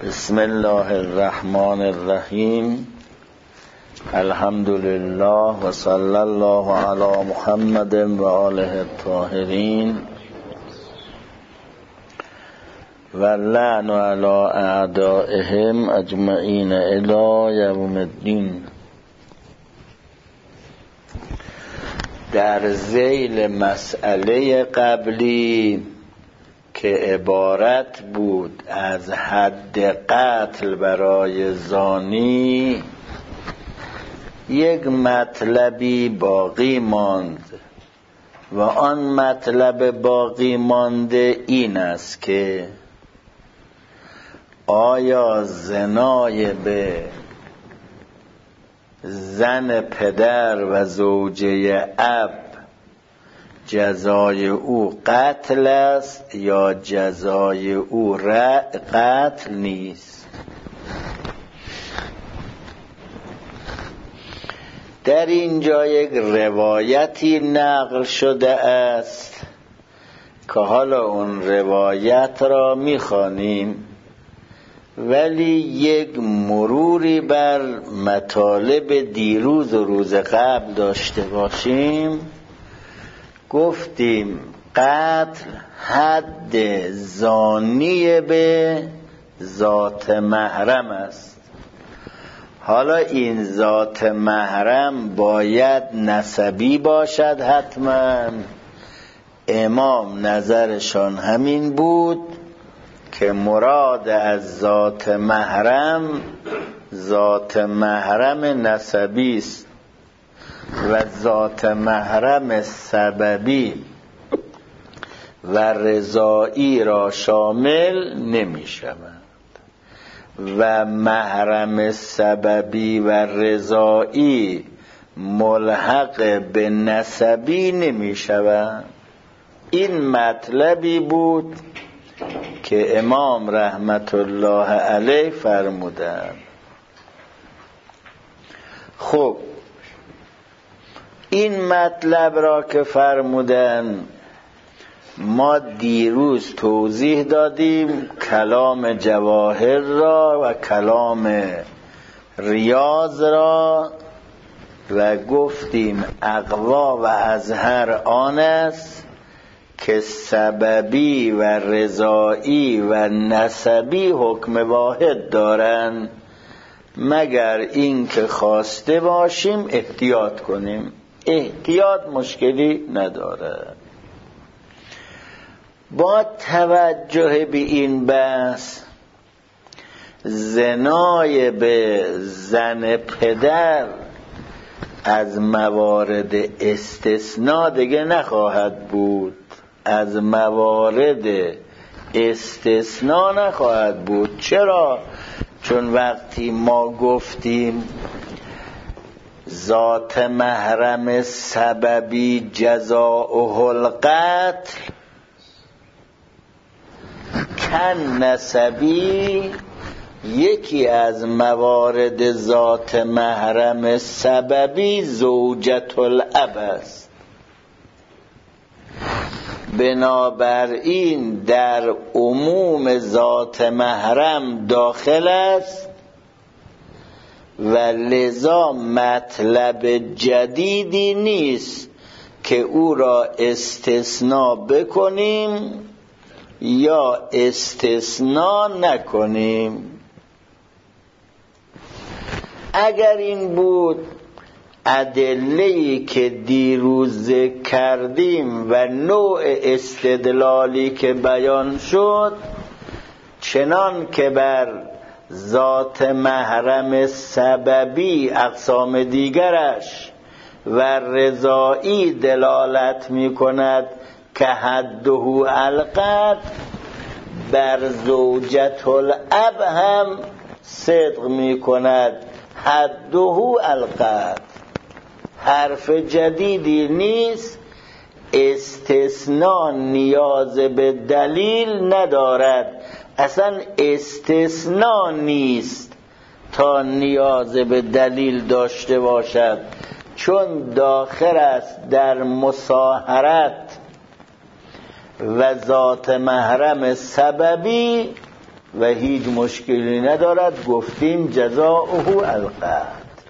بسم الله الرحمن الرحیم. الحمد لله و صلی الله علی محمد و آله الطاهرین و لعن علی اعدائهم اجمعین الی یوم الدین. در ذیل مسئله قبلی که عبارت بود از حد قتل برای زانی، یک مطلبی باقی ماند و آن مطلب باقی مانده این است که آیا زنای به زن پدر و زوجه اب جزای او قتل است یا جزای او قتل نیست؟ در اینجا یک روایتی نقل شده است که حالا اون روایت را میخوانیم، ولی یک مروری بر مطالب دیروز و روز قبل داشته باشیم. گفتیم قتل حد زانی به ذات محرم است. حالا این ذات محرم باید نسبی باشد حتما. امام نظرشان همین بود که مراد از ذات محرم نسبی است و ذات محرم سببی و رضایی را شامل نمی شود و محرم سببی و رضایی ملحق به نسبی نمی شود. این مطلبی بود که امام رحمت الله علیه فرمودند. خب این مطلب را که فرمودن ما دیروز توضیح دادیم، کلام جواهر را و کلام ریاض را، و گفتیم اقوا و اظهر آن است که سببی و رضایی و نسبی حکم واحد دارند، مگر این که خواسته باشیم احتیاط کنیم. احتیاط مشکلی نداره. با توجه به این بحث، زنای به زن پدر از موارد استثناء دیگه نخواهد بود. از موارد استثناء نخواهد بود. چرا؟ چون وقتی ما گفتیم ذات محرم سببی جزاؤه القتل، کن نسبی یکی از موارد ذات محرم سببی زوجة الاب است. بنابراین در عموم ذات محرم داخل است و لذا مطلب جدیدی نیست که او را استثناء بکنیم یا استثناء نکنیم. اگر این بود، ادله‌ای که دیروز ذکر کردیم و نوع استدلالی که بیان شد، چنان که بر ذات محرم سببی اقسام دیگرش و رضایی دلالت می کند که حده القتل، بر زوجة الاب هم صدق می کند حده القتل. حرف جدیدی نیست. استثناء نیاز به دلیل ندارد. اصلا استثناء نیست تا نیاز به دلیل داشته باشد، چون داخل است در مصاهرت و ذات محرم سببی و هیچ مشکلی ندارد، گفتیم جزاؤه القتل.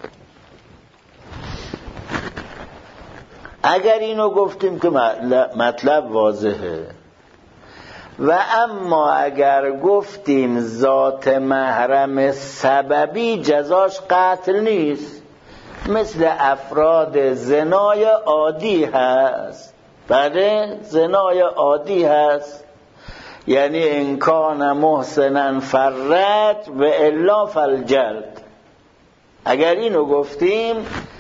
اگر اینو گفتیم که مطلب واضحه. و اما اگر گفتیم ذات محرم سببی جزاش قتل نیست، مثل افراد زنای عادی هست. بله زنای عادی هست، یعنی انکان محسنا فرد و الا فالجلد. اگر اینو گفتیم،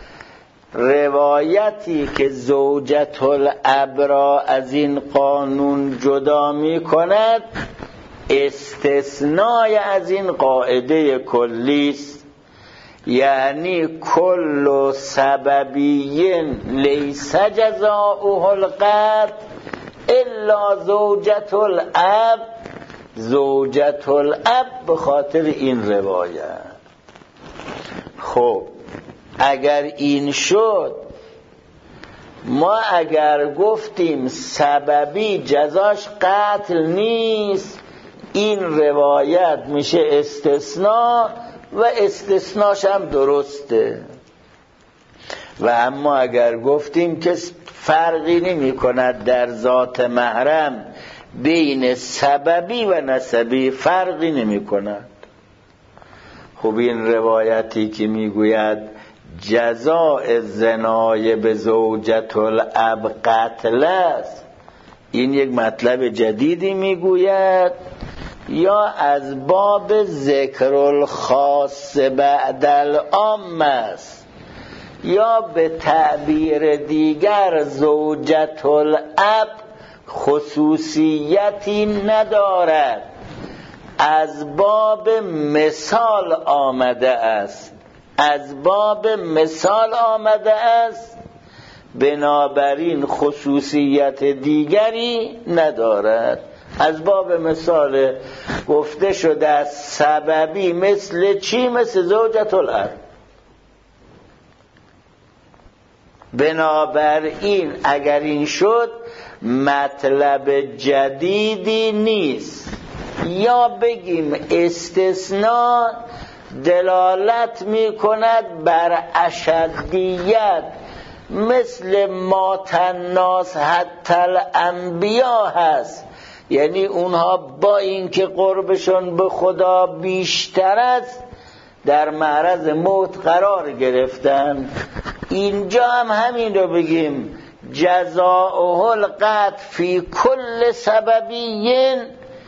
روایتی که زوجة الاب را از این قانون جدا می کند استثنای از این قاعده کلی است، یعنی کل سببی لیس جزاؤه القتل الا زوجة الاب. زوجة الاب به خاطر این روایت. خب اگر این شد، ما اگر گفتیم سببی جزاش قتل نیست، این روایت میشه استثناء و استثناش هم درسته. و اما اگر گفتیم که فرقی نمی کند در ذات محرم بین سببی و نسبی، فرقی نمی کند. خب این روایتی که میگوید جزاء زنای به زوجة الاب قتل است، این یک مطلب جدیدی میگوید یا از باب ذکر الخاص بعد العام است، یا به تعبیر دیگر زوجة الاب خصوصیتی ندارد، از باب مثال آمده است، از باب مثال آمده است، بنابراین خصوصیت دیگری ندارد. از باب مثال گفته شده است سببی مثل چی؟ مثل زوجة الاب. بنابراین اگر این شد مطلب جدیدی نیست. یا بگیم استثناء دلالت می کند بر اشدیت، مثل مات الناس حتی الانبیا هست، یعنی اونها با اینکه قربشون به خدا بیشتر است در معرض موت قرار گرفتن. اینجا هم همین رو بگیم جزاؤه القتل فی کل سببین،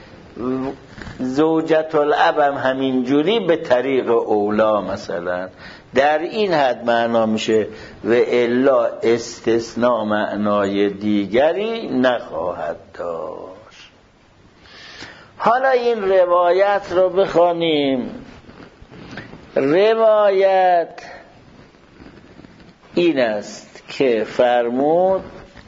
زوجة الاب هم همین جوری به طریق اولا مثلا در این حد معنا میشه و الا استثناء معنای دیگری نخواهد داشت. حالا این روایت رو بخوانیم. روایت این است که فرمود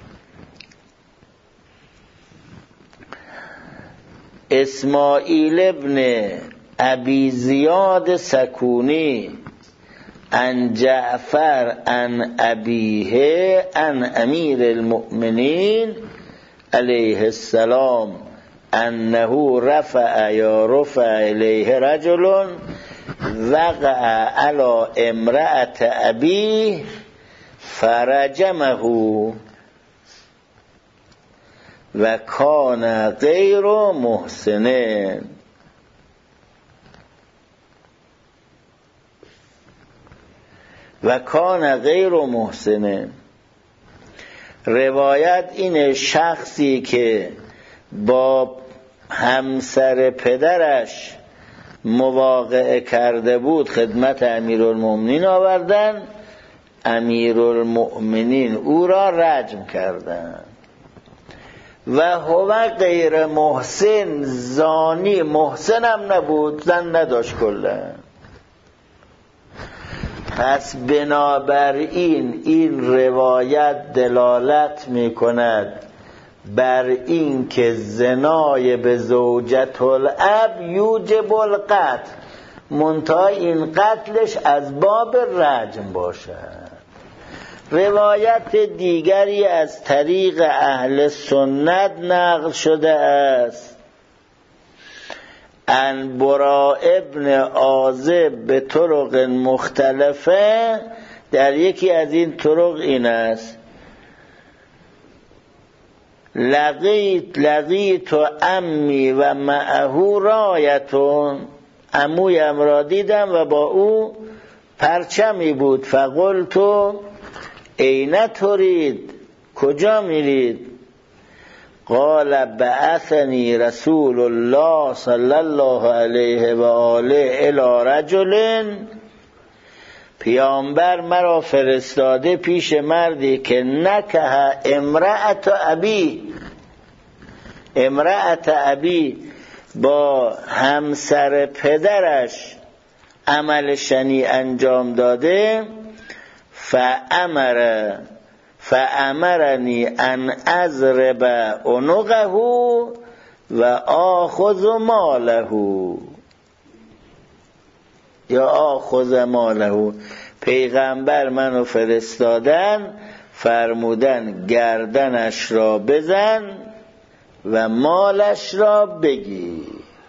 اسماعیل ابن ابی زیاد سکونی عن جعفر عن ابیه عن امیر المؤمنین علیه السلام انه رفع یا رفع الیه رجل وقع علی امرأة ابیه فرجمه و کان غیر محسن. و کان غیر محسن. روایت این شخصی که با همسر پدرش مواقعه کرده بود خدمت امیرالمؤمنین آوردن، امیرالمؤمنین او را رجم کردند. و هو غیر محسن، زانی محسن هم نبود، زن نداشت کلا. پس بنابراین این روایت دلالت می کند بر این که زنای به زوجة الاب یوجب القتل، منتها این قتلش از باب رجم باشد. روایت دیگری از طریق اهل سنت نقل شده است ان براء ابن عازب به طرق مختلفه، در یکی از این طرق این است: لقیت امی و معه رایتون، عمویم را دیدم و با او پرچمی بود. فقلت این ترید، کجا میرید؟ قال بعثنی رسول الله صلی الله علیه و آله الی رجل، پیامبر مرا فرستاده پیش مردی که نکه امرأت ابی، امرأت ابی با همسر پدرش عمل شنیع انجام داده. فامرنی ان اضرب عنقه و آخذ ماله، یا آخذ ماله، پیغمبر منو فرستادن فرمودن گردنش را بزن و مالش را بگیر.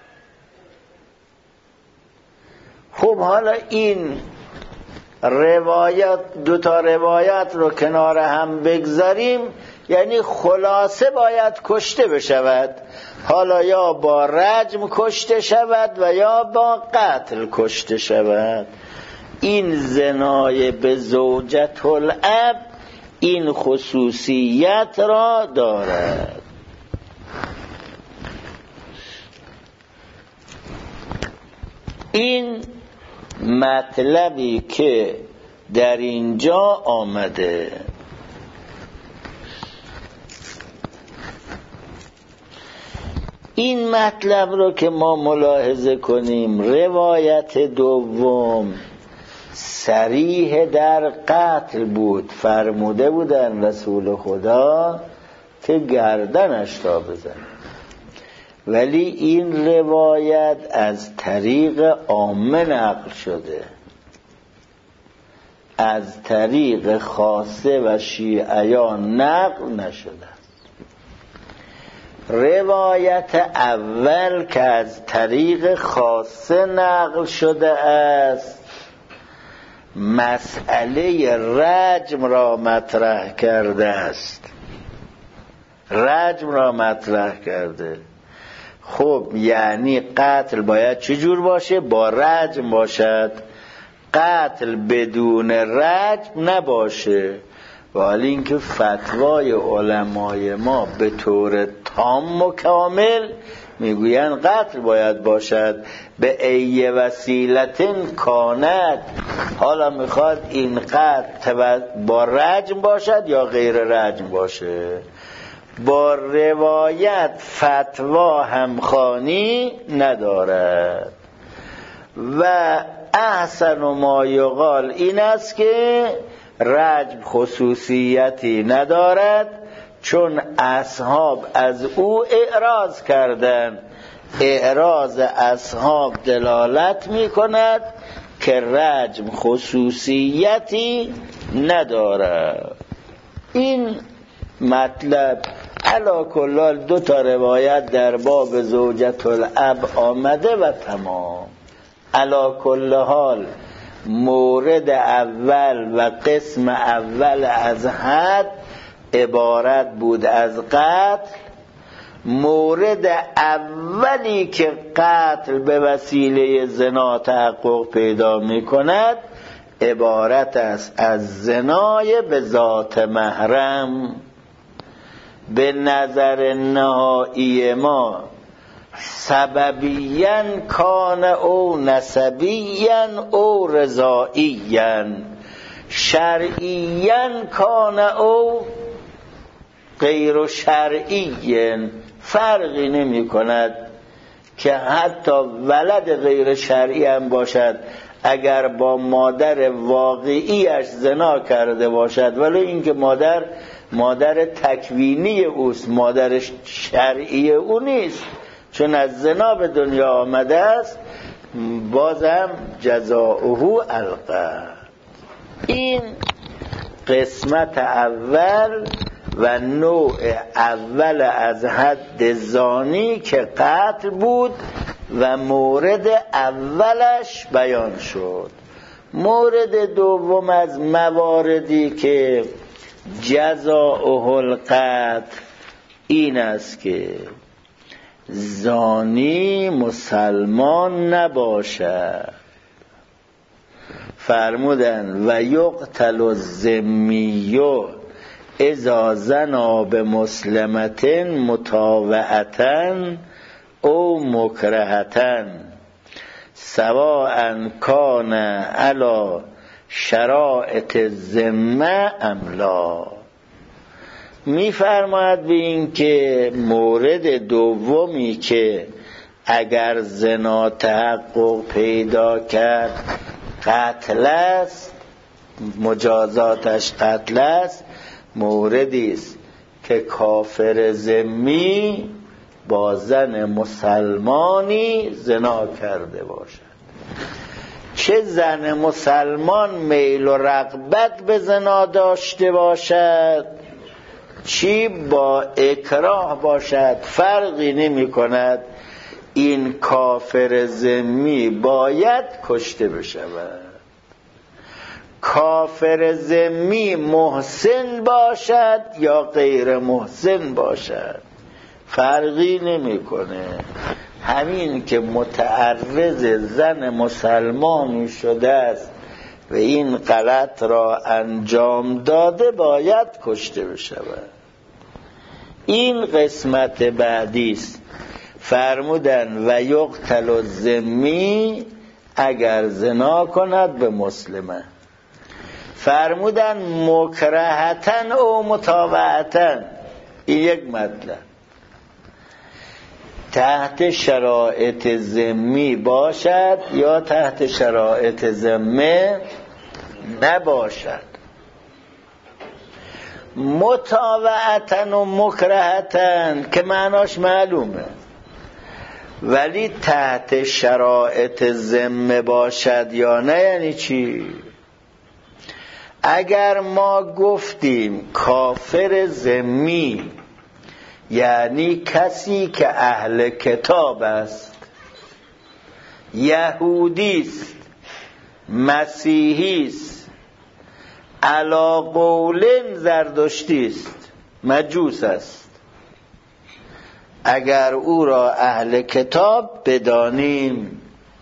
خب حالا این روایات، دوتا روایت رو کنار هم بگذاریم، یعنی خلاصه باید کشته بشود، حالا یا با رجم کشته شود و یا با قتل کشته شود. این زنای به زوجة الاب این خصوصیت را دارد. این مطلبی که در اینجا آمده، این مطلب رو که ما ملاحظه کنیم، روایت دوم صریح در قتل بود، فرموده بودن رسول خدا که گردنش را بزن، ولی این روایت از طریق عامه نقل شده، از طریق خاصه و شیعیان نقل نشده. روایت اول که از طریق خاصه نقل شده است مسئله رجم را مطرح کرده است، رجم را مطرح کرده. خب یعنی قتل باید چجور باشه؟ با رجم باشد، قتل بدون رجم نباشه. ولی اینکه فتوای علمای ما به طور تام و کامل میگوین قتل باید باشد به ای وسیلتن کانت. حالا میخواد این قتل با رجم باشد یا غیر رجم باشه، با روایت فتوا همخوانی ندارد. و احسن ما یقال این است که رجم خصوصیتی ندارد، چون اصحاب از او اعراض کردند. اعراض اصحاب دلالت می کند که رجم خصوصیتی ندارد. این مطلب علا کلال دو تا روایت در باب زوجة الاب آمده و تمام. علا کل حال مورد اول و قسم اول از حد عبارت بود از قتل. مورد اولی که قتل به وسیله زنا تحقق پیدا می کند عبارت است از زنای به ذات محرم. به نظر نهایی ما سببیاً کان او نسبیاً او رضاییاً، شرعیاً کان او غیر شرعیاً، فرقی نمی کند که حتی ولد غیر شرعی هم باشد اگر با مادر واقعیش زنا کرده باشد، ولی اینکه مادر تکوینی اوست، مادر شرعی او نیست، چون از زنا به دنیا آمده است، بازم جزاؤه القتل. این قسمت اول و نوع اول از حد زانی که قتل بود و مورد اولش بیان شد. مورد دوم از مواردی که جزاؤه القتل این است که زانی مسلمان نباشد. فرمودن و یقتل الذمی اذا زنا بمسلمة مطاوعة او مکرهة سواء کان علی شرائط الذمه ام لا. می‌فرماید به این که مورد دومی که اگر زنا تحقق پیدا کرد قتل است، مجازاتش قتل است، موردی است که کافر ذمی با زن مسلمانی زنا کرده باشد. چه زن مسلمان میل و رغبت به زنا داشته باشد، چی با اکراه باشد، فرقی نمی کند. این کافر ذمی باید کشته بشود. کافر ذمی محسن باشد یا غیر محسن باشد فرقی نمیکنه. همین که متعرض زن مسلمانی شده است و این غلط را انجام داده باید کشته بشود. این قسمت بعدی است. فرمودن و یقتل الذمی اگر زنا کند به مسلمه. فرمودن مکرهتن او مطاوعتن. این یک مطلب. تحت شرایط ذمی باشد یا تحت شرایط ذمه نباشد. مطاوعتن و مکرهتن که معناش معلومه، ولی تحت شرایط ذمه باشد یا نه یعنی چی؟ اگر ما گفتیم کافر ذمی یعنی کسی که اهل کتاب است، یهودی است، مسیحی است، علی قول زردشتی است، مجوس است، اگر او را اهل کتاب بدانیم،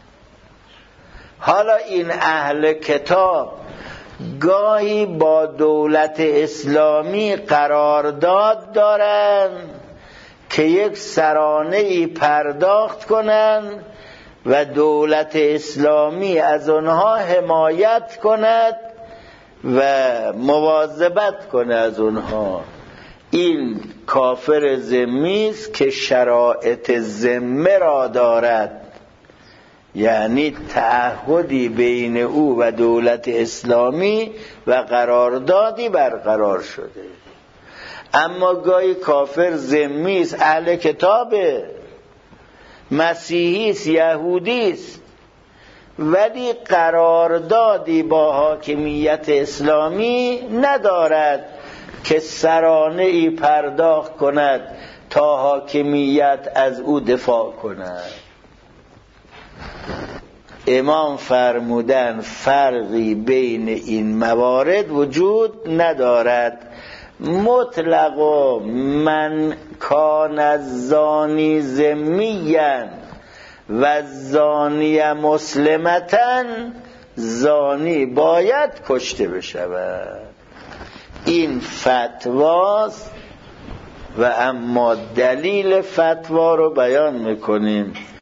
حالا این اهل کتاب گاهی با دولت اسلامی قرارداد دارند که یک سرانه‌ای پرداخت کنند و دولت اسلامی از آنها حمایت کند و مواظبت کند از آنها. این کافر ذمی است که شرایط ذمه را دارد، یعنی تعهدی بین او و دولت اسلامی و قراردادی برقرار شده. اما گاهی کافر ذمی است، اهل کتابه، مسیحی است، یهودی است، ولی قراردادی با حاکمیت اسلامی ندارد که سرانه‌ای پرداخت کند تا حاکمیت از او دفاع کند. امام فرمودن فرقی بین این موارد وجود ندارد. مطلق من کان الزانی ذمیا و زانی مسلمتن، زانی باید کشته بشود. این فتواست و اما دلیل فتوا رو بیان میکنیم.